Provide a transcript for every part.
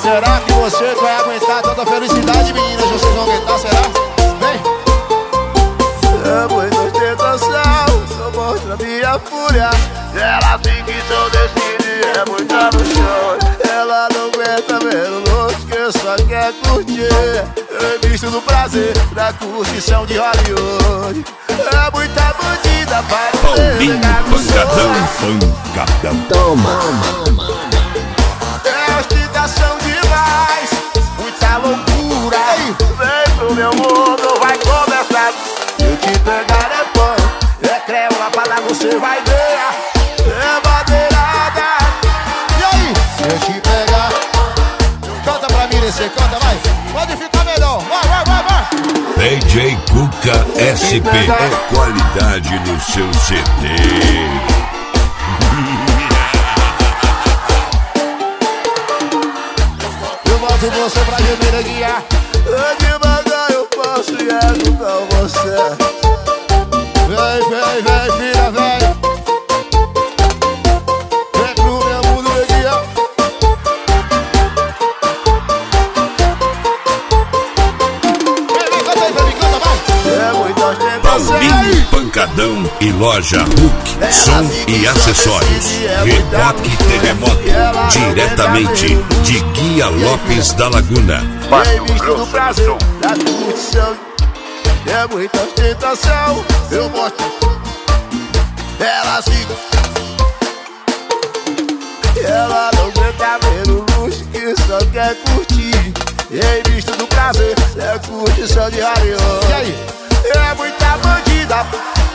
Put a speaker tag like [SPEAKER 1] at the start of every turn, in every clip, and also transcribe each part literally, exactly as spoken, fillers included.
[SPEAKER 1] Será que você vai aguentar tanta felicidade, meninas? Vocês vão aguentar, será? Vem!
[SPEAKER 2] É muita ostentação, só mostra minha fúria. Ela fica em seu destino e é muita no chão. Ela não aguenta ver o louco que só quer curtir. Eu visto do prazer da curtição de Hollywood. É muita bandida para
[SPEAKER 3] Paulinho Pancadão, Pancadão.
[SPEAKER 4] Toma,
[SPEAKER 2] é ostentação demais, muita loucura. Vem pro meu mundo, vai começar. Eu te pegar é pão, é creme, lapada, você vai ver. É madeirada.
[SPEAKER 1] E aí? Se eu te pegar, canta pra mim, você canta, vai. Pode ficar melhor, vai, vai, vai, vai.
[SPEAKER 3] D J Cuca S P é qualidade no seu C D.
[SPEAKER 1] Eu boto você pra gemer guiar.
[SPEAKER 2] Devagar eu posso e é com você.
[SPEAKER 1] Vem, vem, vem, filha, vem. Vem pro meu mundo, guiar. Vem, vem, canta aí, vem, canta, vai.
[SPEAKER 2] É muita ostentação.
[SPEAKER 3] Paulinho Pancadão e Loja Hulk, som e acessórios. Reboque Terremoto, diretamente de Guia Lopes da Laguna.
[SPEAKER 2] Vem visto do prazer da curtição. É muita ostentação, eu mostro. Ela se... Ela não aguenta ver o luxo que só quer curtir. Em vista do prazer, é curtição de Hollywood.
[SPEAKER 1] E aí?
[SPEAKER 2] É muita bandida.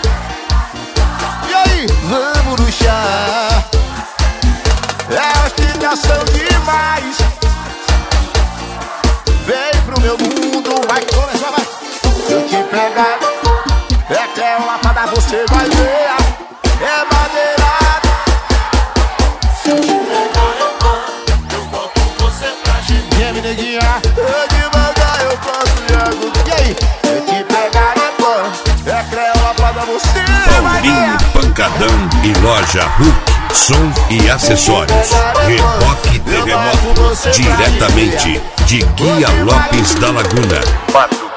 [SPEAKER 1] E aí?
[SPEAKER 2] Vamos no chá. É ostentação demais. Vem pro meu mundo, vai começar, vai. Se eu te pegar, é creme, lapada, você vai ver. É madeirada. Se eu te pegar, eu vou, eu boto você pra gente.
[SPEAKER 1] Vem, neguinha.
[SPEAKER 2] Eu devagar, eu posso jogo.
[SPEAKER 1] E aí?
[SPEAKER 2] Se eu te pegar, é bom. É creme, lapada, você vai
[SPEAKER 3] Paulinho
[SPEAKER 2] ver.
[SPEAKER 3] Pancadão e Loja Hulk, som e acessórios. Reboque Terremoto, diretamente de Guia Lopes da Laguna.